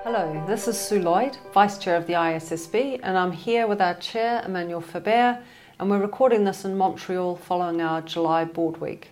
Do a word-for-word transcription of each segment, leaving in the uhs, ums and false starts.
Hello, this is Sue Lloyd, Vice Chair of the I S S B, and I'm here with our Chair, Emmanuel Faber, and we're recording this in Montreal following our July Board Week.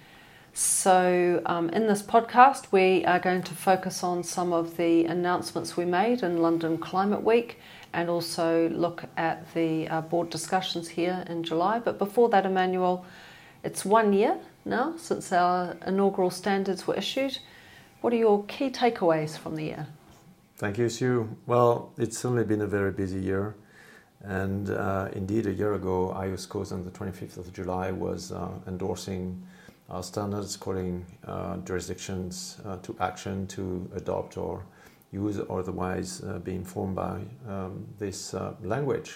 So um, in this podcast, we are going to focus on some of the announcements we made in London Climate Week and also look at the uh, board discussions here in July. But before that, Emmanuel, it's one year now since our inaugural standards were issued. What are your key takeaways from the year? Thank you, Sue. Well, it's certainly been a very busy year. And uh, indeed, a year ago, IOSCOS on the twenty-fifth of July was uh, endorsing our standards, calling uh, jurisdictions uh, to action to adopt or use or otherwise uh, be informed by um, this uh, language.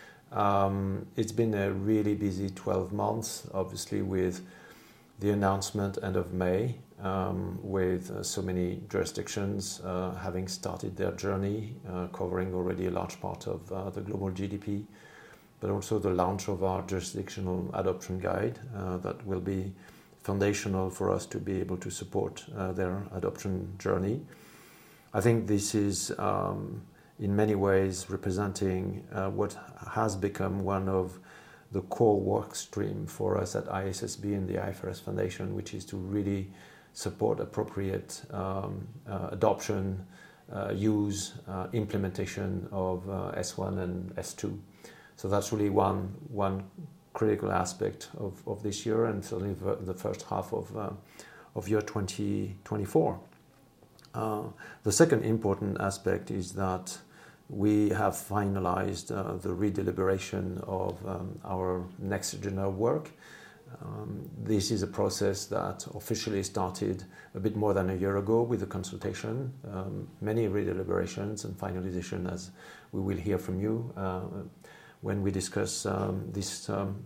Um, it's been a really busy twelve months, obviously, with the announcement end of May, um, with uh, so many jurisdictions uh, having started their journey, uh, covering already a large part of uh, the global G D P, but also the launch of our jurisdictional adoption guide uh, that will be foundational for us to be able to support uh, their adoption journey. I think this is um, in many ways representing uh, what has become one of the core work stream for us at I S S B and the I F R S Foundation, which is to really support appropriate um, uh, adoption, uh, use, uh, implementation of uh, S one and S two. So that's really one one critical aspect of, of this year, and certainly the first half of uh, of year twenty twenty-four. Uh, the second important aspect is that we have finalized uh, the redeliberation of um, our next general work. Um, this is a process that officially started a bit more than a year ago with a consultation, um, many redeliberations and finalization, as we will hear from you uh, when we discuss um, this um,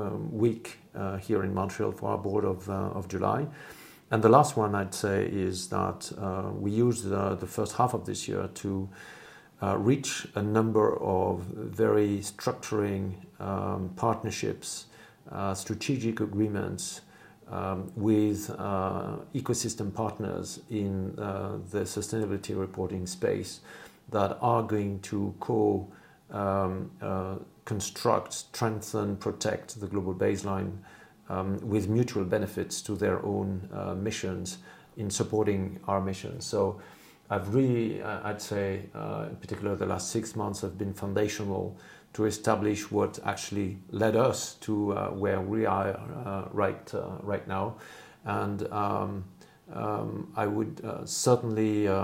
week uh, here in Montreal for our board of, uh, of July. And the last one I'd say is that uh, we used uh, the first half of this year to Uh, reach a number of very structuring um, partnerships, uh, strategic agreements um, with uh, ecosystem partners in uh, the sustainability reporting space that are going to co um, uh, construct, strengthen, protect the global baseline um, with mutual benefits to their own uh, missions in supporting our missions. So I've really, I'd say, uh, in particular, the last six months have been foundational to establish what actually led us to uh, where we are uh, right uh, right now. And um, um, I would uh, certainly uh,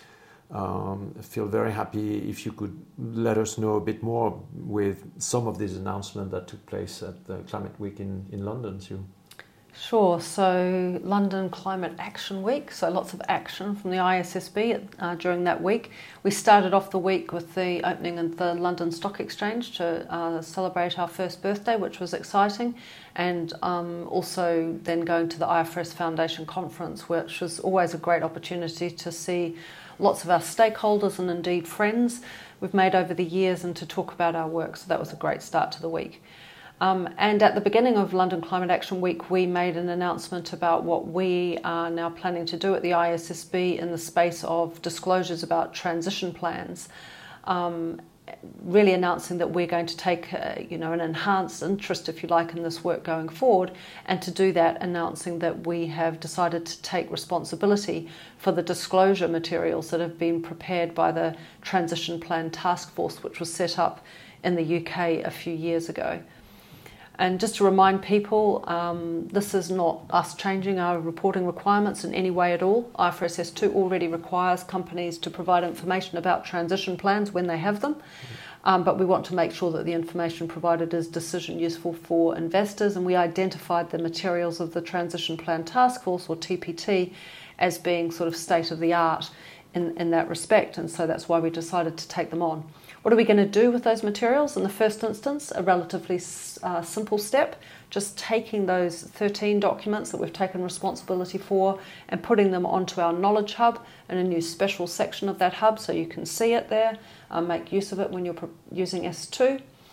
um, feel very happy if you could let us know a bit more with some of these announcements that took place at the Climate Week in, in London, Sue. Sure, so London Climate Action Week, so lots of action from the I S S B uh, during that week. We started off the week with the opening of the London Stock Exchange to uh, celebrate our first birthday, which was exciting, and um, also then going to the I F R S Foundation Conference, which was always a great opportunity to see lots of our stakeholders and indeed friends we've made over the years and to talk about our work, so that was a great start to the week. Um, and at the beginning of London Climate Action Week, we made an announcement about what we are now planning to do at the I S S B in the space of disclosures about transition plans, um, really announcing that we're going to take uh, you know, an enhanced interest, if you like, in this work going forward, and to do that, announcing that we have decided to take responsibility for the disclosure materials that have been prepared by the Transition Plan Task Force, which was set up in the U K a few years ago. And just to remind people, um, this is not us changing our reporting requirements in any way at all. I F R S S two already requires companies to provide information about transition plans when they have them. Um, but we want to make sure that the information provided is decision useful for investors, and we identified the materials of the Transition Plan Task Force, or T P T, as being sort of state of the art in, in that respect, and so that's why we decided to take them on. What are we going to do with those materials? In the first instance, a relatively uh, simple step, just taking those thirteen documents that we've taken responsibility for and putting them onto our Knowledge Hub in a new special section of that hub so you can see it there, uh, make use of it when you're using S two.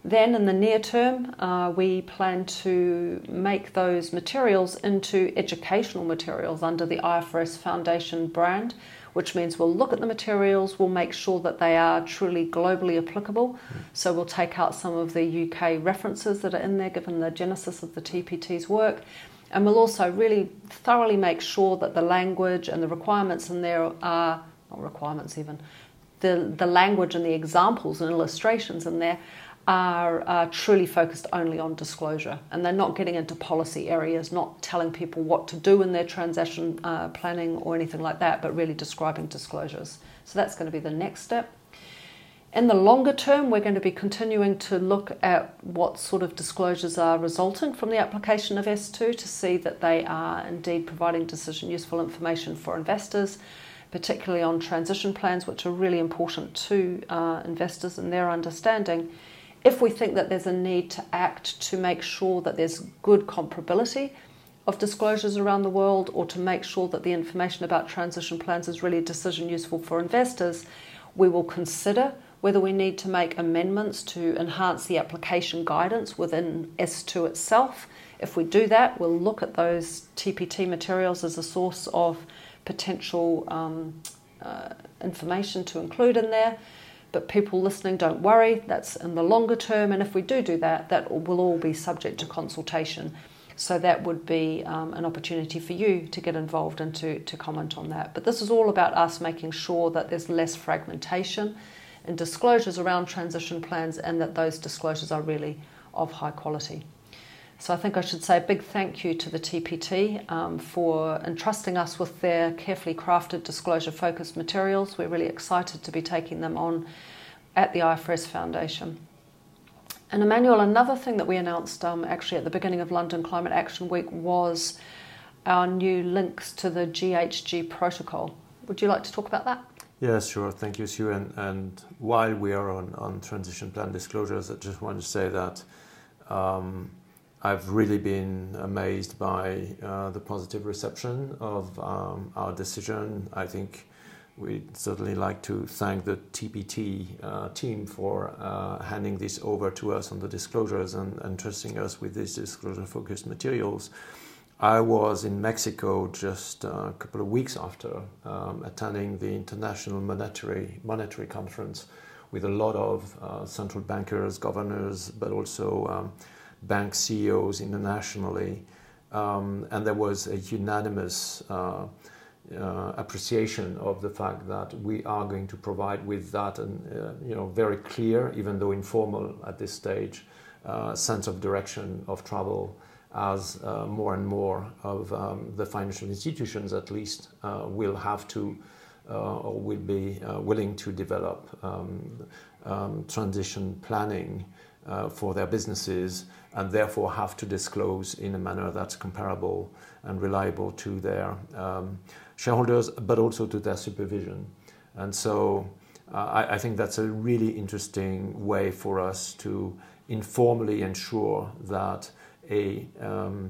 Then in the near term, uh, we plan to make those materials into educational materials under the I F R S Foundation brand, which means we'll look at the materials, we'll make sure that they are truly globally applicable. Mm. So we'll take out some of the U K references that are in there, given the genesis of the T P T's work. And we'll also really thoroughly make sure that the language and the requirements in there are, not requirements even, the, the language and the examples and illustrations in there are uh, truly focused only on disclosure, and they're not getting into policy areas, not telling people what to do in their transaction uh, planning or anything like that, but really describing disclosures. So that's going to be the next step. In the longer term, we're going to be continuing to look at what sort of disclosures are resulting from the application of S two to see that they are indeed providing decision useful information for investors, particularly on transition plans, which are really important to uh, investors and their understanding. If we think that there's a need to act to make sure that there's good comparability of disclosures around the world, or to make sure that the information about transition plans is really decision useful for investors, we will consider whether we need to make amendments to enhance the application guidance within S two itself. If we do that, we'll look at those T P T materials as a source of potential um, uh, information to include in there. But people listening, don't worry, that's in the longer term, and if we do do that, that will all be subject to consultation. So that would be um, an opportunity for you to get involved and to, to comment on that. But this is all about us making sure that there's less fragmentation in disclosures around transition plans, and that those disclosures are really of high quality. So I think I should say a big thank you to the T P T um, for entrusting us with their carefully crafted disclosure-focused materials. We're really excited to be taking them on at the I F R S Foundation. And Emmanuel, another thing that we announced um, actually at the beginning of London Climate Action Week was our new links to the G H G protocol. Would you like to talk about that? Yes, sure. Thank you, Sue. And, and while we are on, on transition plan disclosures, I just want to say that um, I've really been amazed by uh, the positive reception of um, our decision. I think we'd certainly like to thank the T P T uh, team for uh, handing this over to us on the disclosures and, and trusting us with these disclosure-focused materials. I was in Mexico just a couple of weeks after um, attending the International Monetary, Monetary Conference with a lot of uh, central bankers, governors, but also um, bank C E Os internationally, um, and there was a unanimous uh, uh, appreciation of the fact that we are going to provide with that, and uh, you know, very clear, even though informal at this stage, uh, sense of direction of travel, as uh, more and more of um, the financial institutions, at least, uh, will have to uh, or will be uh, willing to develop um, um, transition planning Uh, for their businesses, and therefore have to disclose in a manner that's comparable and reliable to their um, shareholders, but also to their supervision. And so uh, I, I think that's a really interesting way for us to informally ensure that a, um,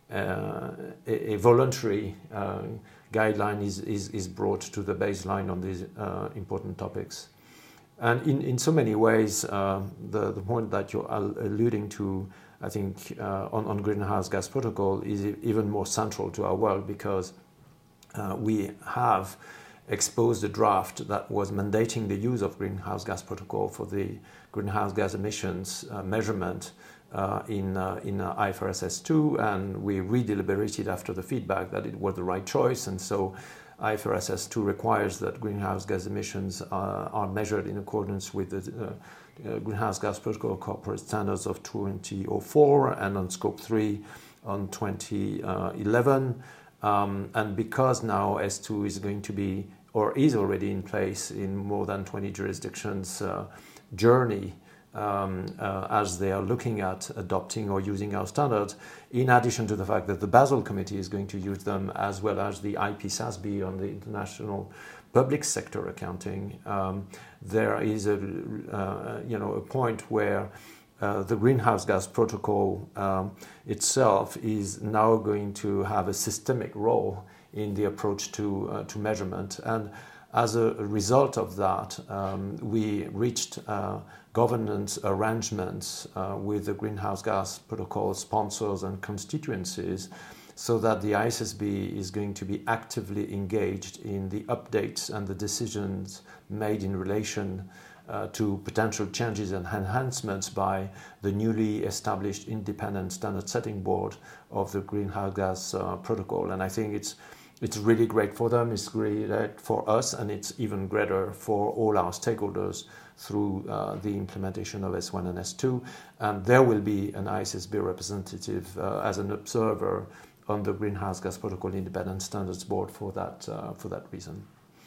uh, a, a voluntary uh, guideline is, is, is brought to the baseline on these uh, important topics. And in, in so many ways, uh, the, the point that you're alluding to, I think, uh, on, on greenhouse gas protocol is even more central to our world, because uh, we have exposed a draft that was mandating the use of greenhouse gas protocol for the greenhouse gas emissions uh, measurement uh, in, uh, in uh, I F R S S two, and we re-deliberated after the feedback that it was the right choice. And so I F R S S two requires that greenhouse gas emissions uh, are measured in accordance with the uh, uh, Greenhouse Gas Protocol Corporate Standards of twenty oh four, and on Scope three on twenty eleven. Um, and because now S two is going to be, or is already in place in more than twenty jurisdictions, uh, journey Um, uh, as they are looking at adopting or using our standards, in addition to the fact that the Basel Committee is going to use them, as well as the I P S A S B on the international public sector accounting. Um, there is a, uh, you know, a point where uh, the greenhouse gas protocol um, itself is now going to have a systemic role in the approach to uh, to measurement. And as a result of that, um, we reached uh, governance arrangements uh, with the greenhouse gas protocol sponsors and constituencies, so that the I S S B is going to be actively engaged in the updates and the decisions made in relation uh, to potential changes and enhancements by the newly established independent standard setting board of the greenhouse gas uh, protocol. And I think it's it's really great for them, it's great for us, and it's even greater for all our stakeholders through uh, the implementation of S one and S two. And there will be an I S S B representative uh, as an observer on the Greenhouse Gas Protocol Independent Standards Board for that uh, for that reason.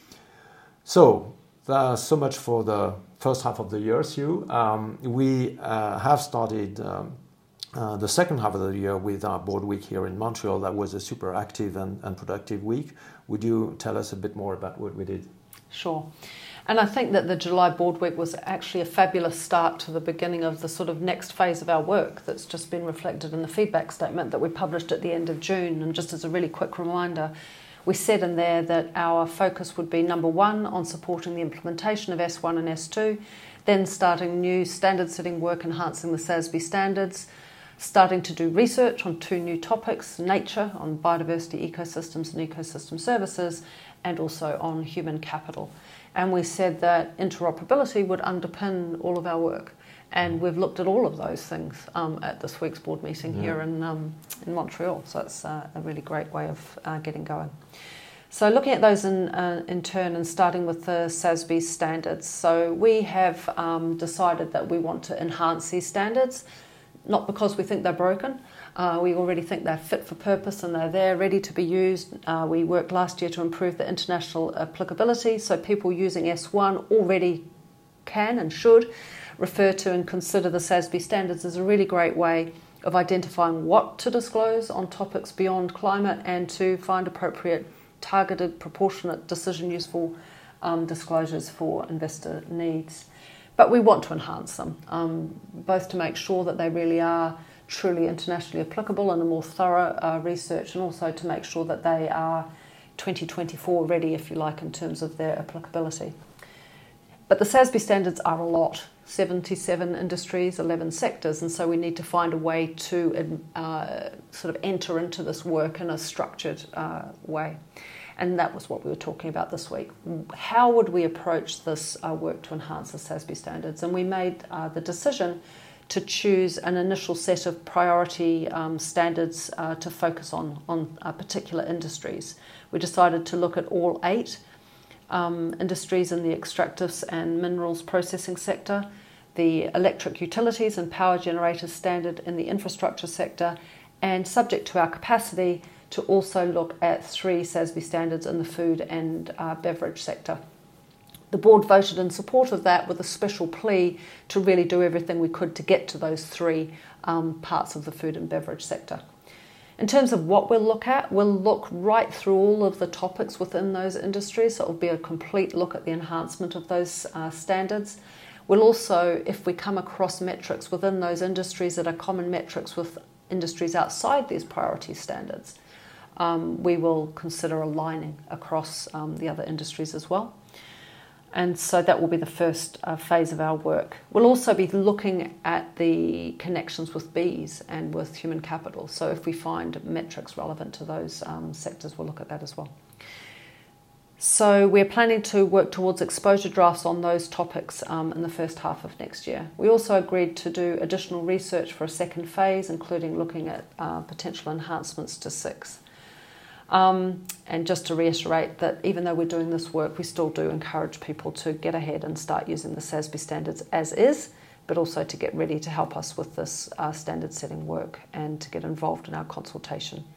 So, uh, so much for the first half of the year, Sue. Um, we uh, have started um, uh, the second half of the year with our board week here in Montreal. That was a super active and, and productive week. Would you tell us a bit more about what we did? Sure. And I think that the July board week was actually a fabulous start to the beginning of the sort of next phase of our work that's just been reflected in the feedback statement that we published at the end of June. And just as a really quick reminder, we said in there that our focus would be, number one, on supporting the implementation of S one and S two, then starting new standard setting work enhancing the S A S B standards, starting to do research on two new topics, nature, on biodiversity ecosystems and ecosystem services, and also on human capital. And we said that interoperability would underpin all of our work. And we've looked at all of those things um, at this week's board meeting yeah. here in, um, in Montreal. So it's uh, a really great way of uh, getting going. So looking at those in, uh, in turn and starting with the S A S B standards. So we have um, decided that we want to enhance these standards, not because we think they're broken. Uh, we already think they're fit for purpose and they're there ready to be used. Uh, we worked last year to improve the international applicability, so people using S one already can and should refer to and consider the S A S B standards as a really great way of identifying what to disclose on topics beyond climate and to find appropriate, targeted, proportionate, decision useful um, disclosures for investor needs. But we want to enhance them, um, both to make sure that they really are truly internationally applicable and a more thorough uh, research, and also to make sure that they are twenty twenty-four ready, if you like, in terms of their applicability. But the S A S B standards are a lot, seventy-seven industries, eleven sectors, and so we need to find a way to uh, sort of enter into this work in a structured uh, way. And that was what we were talking about this week. How would we approach this uh, work to enhance the S A S B standards? And we made uh, the decision to choose an initial set of priority um, standards uh, to focus on, on uh, particular industries. We decided to look at all eight um, industries in the extractives and minerals processing sector, the electric utilities and power generators standard in the infrastructure sector, and subject to our capacity to also look at three S A S B standards in the food and uh, beverage sector. The board voted in support of that with a special plea to really do everything we could to get to those three um, parts of the food and beverage sector. In terms of what we'll look at, we'll look right through all of the topics within those industries, so it'll be a complete look at the enhancement of those uh, standards. We'll also, if we come across metrics within those industries that are common metrics with industries outside these priority standards, um, we will consider aligning across um, the other industries as well. And so that will be the first uh, phase of our work. We'll also be looking at the connections with bees and with human capital. So if we find metrics relevant to those um, sectors, we'll look at that as well. So we're planning to work towards exposure drafts on those topics um, in the first half of next year. We also agreed to do additional research for a second phase, including looking at uh, potential enhancements to six. Um, and just to reiterate that even though we're doing this work, we still do encourage people to get ahead and start using the S A S B standards as is, but also to get ready to help us with this uh, standard setting work and to get involved in our consultation.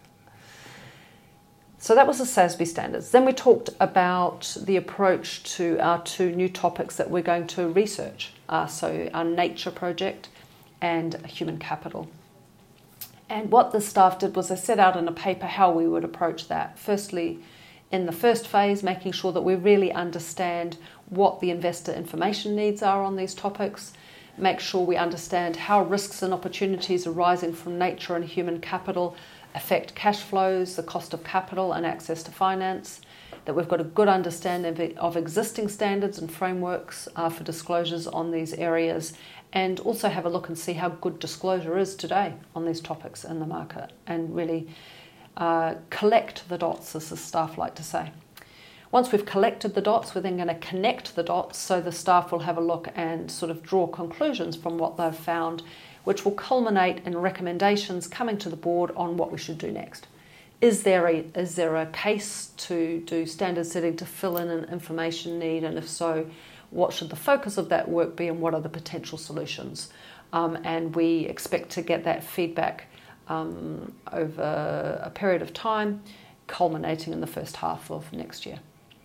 So that was the S A S B standards. Then we talked about the approach to our two new topics that we're going to research. Uh, so our nature project and human capital. And what the staff did was they set out in a paper how we would approach that. Firstly, in the first phase, making sure that we really understand what the investor information needs are on these topics, make sure we understand how risks and opportunities arising from nature and human capital affect cash flows, the cost of capital and access to finance. that we've got a good understanding of existing standards and frameworks uh, for disclosures on these areas, and also have a look and see how good disclosure is today on these topics in the market, and really uh, collect the dots, as the staff like to say. Once we've collected the dots, we're then going to connect the dots, so the staff will have a look and sort of draw conclusions from what they've found, which will culminate in recommendations coming to the board on what we should do next. Is there a, is there a case to do standard setting to fill in an information need, and if so, what should the focus of that work be, and what are the potential solutions? Um, and we expect to get that feedback um, over a period of time, culminating in the first half of next year.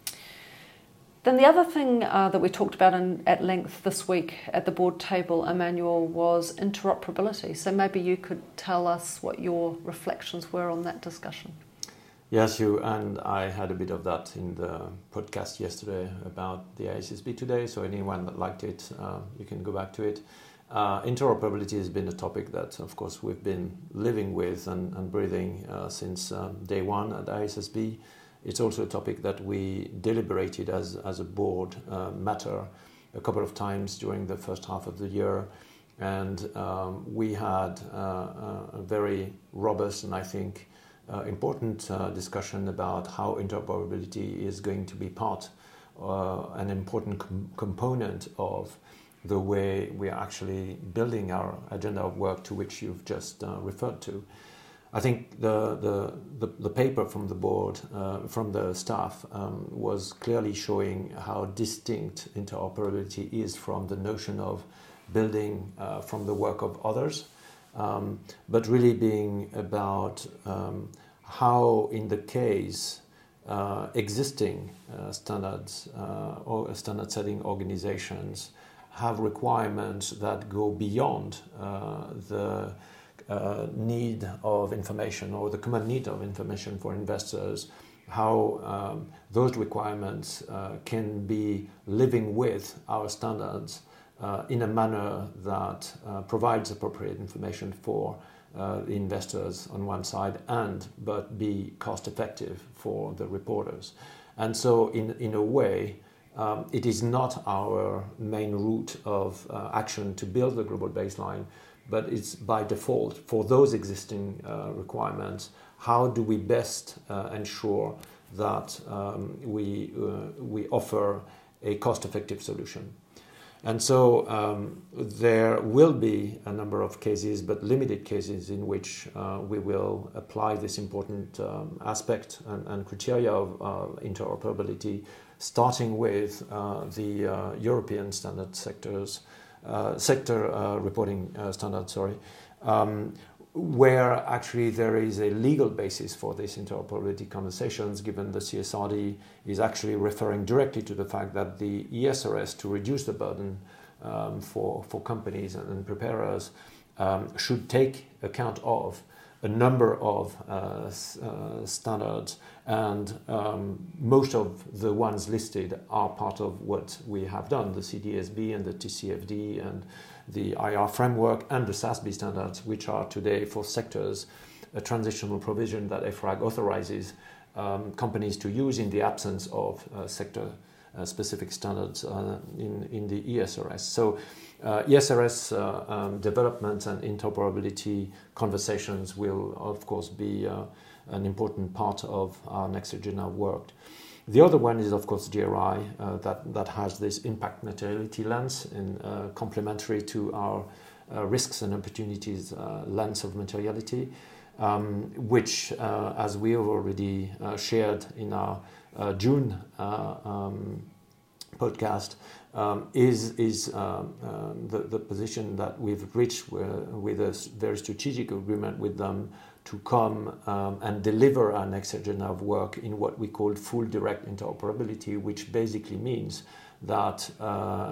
Then the other thing uh, that we talked about in, at length this week at the board table, Emmanuel, was interoperability. So maybe you could tell us what your reflections were on that discussion. Yes, you and I had a bit of that in the podcast yesterday about the I S S B today. So anyone that liked it, uh, you can go back to it. Uh, interoperability has been a topic that, of course, we've been living with and, and breathing uh, since um, day one at I S S B. It's also a topic that we deliberated as, as a board uh, matter a couple of times during the first half of the year. And um, we had uh, a very robust and I think uh, important uh, discussion about how interoperability is going to be part, uh, an important com- component of the way we are actually building our agenda of work, to which you've just uh, referred to. I think the, the, the, the paper from the board, uh, from the staff, um, was clearly showing how distinct interoperability is from the notion of building uh, from the work of others, um, but really being about um, how, in the case, uh, existing uh, standards uh, or standard setting organizations have requirements that go beyond uh, the Uh, need of information, or the common need of information for investors, how um, those requirements uh, can be living with our standards uh, in a manner that uh, provides appropriate information for uh, the investors on one side, and but be cost effective for the reporters. And so in, in a way, um, it is not our main route of uh, action to build the global baseline, but it's by default for those existing uh, requirements. How do we best uh, ensure that um, we uh, we offer a cost-effective solution? And so um, there will be a number of cases, but limited cases, in which uh, we will apply this important um, aspect and, and criteria of uh, interoperability, starting with uh, the uh, European standard sectors. Uh, sector uh, reporting uh, standard, sorry, um, where actually there is a legal basis for this interoperability conversations, given the C S R D is actually referring directly to the fact that the E S R S, to reduce the burden um, for, for companies and, and preparers, um, should take account of a number of uh, uh, standards, and um, most of the ones listed are part of what we have done, the C D S B and the T C F D and the I R framework and the S A S B standards, which are today for sectors a transitional provision that E F R A G authorizes um, companies to use in the absence of uh, sector uh, specific standards uh, in, in the E S R S. So Uh, E S R S uh, um, development and interoperability conversations will, of course, be uh, an important part of our next agenda work. The other one is, of course, G R I, uh, that, that has this impact materiality lens, and uh, complementary to our uh, risks and opportunities uh, lens of materiality, um, which, uh, as we have already uh, shared in our uh, June uh, um, podcast, Um, is is um, um, the, the position that we've reached with, with a very strategic agreement with them to come um, and deliver our next agenda of work in what we call full direct interoperability, which basically means that uh,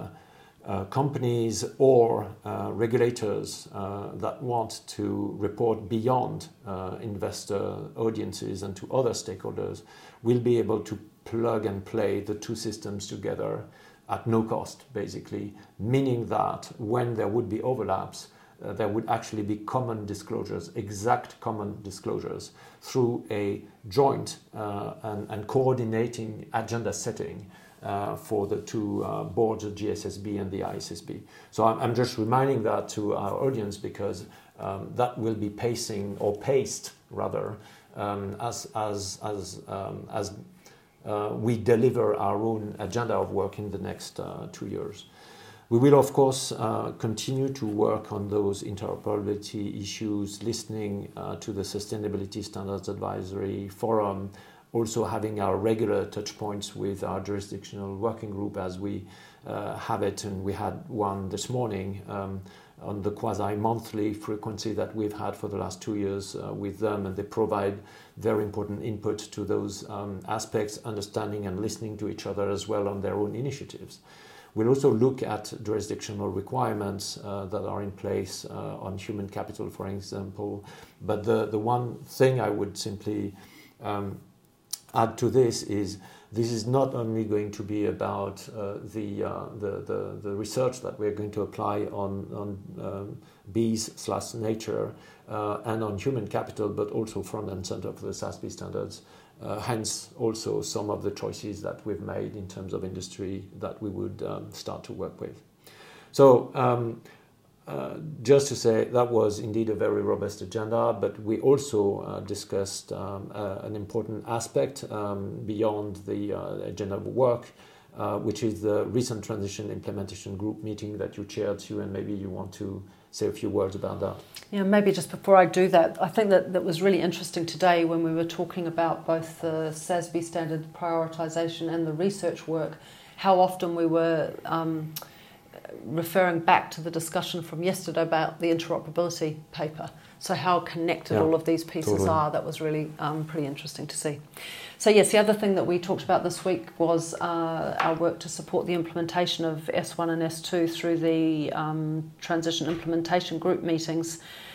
uh, companies or uh, regulators uh, that want to report beyond uh, investor audiences and to other stakeholders will be able to plug and play the two systems together at no cost, basically, meaning that when there would be overlaps, uh, there would actually be common disclosures, exact common disclosures, through a joint uh, and, and coordinating agenda setting uh, for the two uh, boards, the G S S B and the I S S B. So I'm, I'm just reminding that to our audience because um, that will be pacing, or paced rather, um, as, as, as, um, as uh, we deliver our own agenda of work in the next uh, two years. We will, of course, uh, continue to work on those interoperability issues, listening uh, to the Sustainability Standards Advisory Forum, also having our regular touch points with our jurisdictional working group as we uh, have it, and we had one this morning um, on the quasi-monthly frequency that we've had for the last two years uh, with them, and they provide very important input to those um, aspects, understanding and listening to each other as well on their own initiatives. We'll also look at jurisdictional requirements uh, that are in place uh, on human capital, for example. But the, the one thing I would simply um, add to this is this is not only going to be about uh, the, uh, the, the the research that we're going to apply on, on um, bees slash nature uh, and on human capital, but also front and center for the S A S B standards. Uh, hence also some of the choices that we've made in terms of industry that we would um, start to work with. So um, uh, just to say that was indeed a very robust agenda, but we also uh, discussed um, uh, an important aspect um, beyond the uh, agenda of work, uh, which is the recent transition implementation group meeting that you chaired, Sue, and maybe you want to say a few words about that. Yeah, maybe just before I do that, I think that that was really interesting today when we were talking about both the S A S B standard prioritisation and the research work, how often we were um, referring back to the discussion from yesterday about the interoperability paper. So how connected yeah, all of these pieces totally. are, that was really um, pretty interesting to see. So yes, the other thing that we talked about this week was uh, our work to support the implementation of S one and S two through the um, transition implementation group meetings.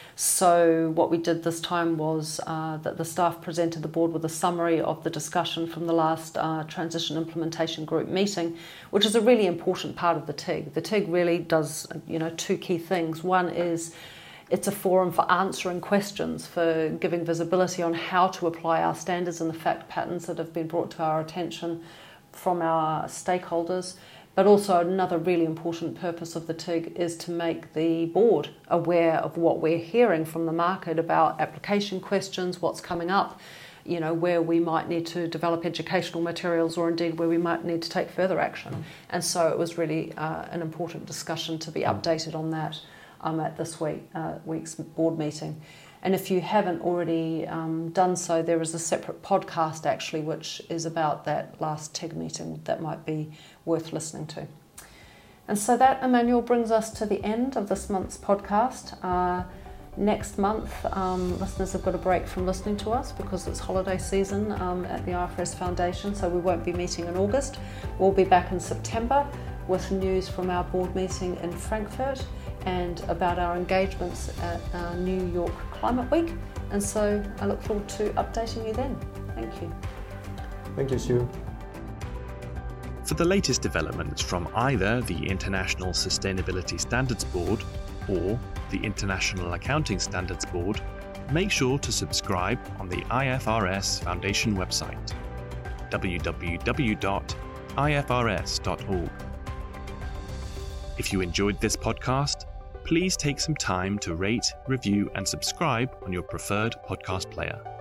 So what we did this time was uh, that the staff presented the board with a summary of the discussion from the last uh, transition implementation group meeting, which is a really important part of the T I G. The T I G really does, you know, two key things. One is it's a forum for answering questions, for giving visibility on how to apply our standards and the fact patterns that have been brought to our attention from our stakeholders. But also another really important purpose of the T I G is to make the board aware of what we're hearing from the market about application questions, what's coming up, you know, where we might need to develop educational materials or indeed where we might need to take further action. And so it was really uh, an important discussion to be updated on that um, at this week, uh, week's board meeting. And if you haven't already um, done so, there is a separate podcast actually which is about that last T I G meeting that might be worth listening to. And so that, Emmanuel, brings us to the end of this month's podcast. Uh, next month, um, listeners have got a break from listening to us because it's holiday season um, at the I F R S Foundation, so we won't be meeting in August. We'll be back in September with news from our board meeting in Frankfurt and about our engagements at uh, New York Climate Week. And so I look forward to updating you then. Thank you. Thank you, Sue. For the latest developments from either the International Sustainability Standards Board or the International Accounting Standards Board, make sure to subscribe on the I F R S Foundation website, w w w dot i f r s dot org. If you enjoyed this podcast, please take some time to rate, review, and subscribe on your preferred podcast player.